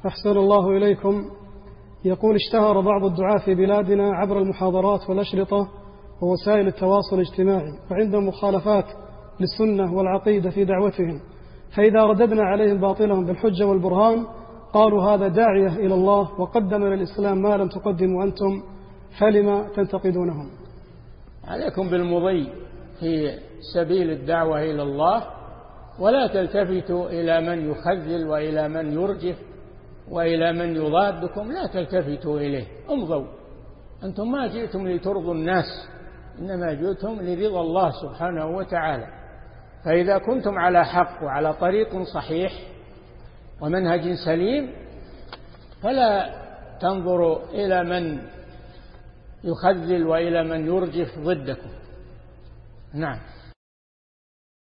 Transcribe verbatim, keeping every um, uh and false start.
أحسن الله إليكم. يقول: اشتهر بعض الدعاة في بلادنا عبر المحاضرات والأشرطة ووسائل التواصل الاجتماعي وعندهم مخالفات للسنة والعقيدة في دعوتهم، فإذا رددنا عليهم باطلهم بالحجة والبرهان قالوا هذا داعية إلى الله وقدم للإسلام ما لم تقدموا أنتم، فلما تنتقدونهم؟ عليكم بالمضي في سبيل الدعوة إلى الله، ولا تلتفتوا إلى من يخذل وإلى من يرجف وإلى من يضادكم، لا تلتفتوا إليه، امضوا. أنتم ما جئتم لترضوا الناس، إنما جئتم لرضا الله سبحانه وتعالى. فإذا كنتم على حق وعلى طريق صحيح ومنهج سليم فلا تنظروا إلى من يخذل وإلى من يرجف ضدكم. نعم.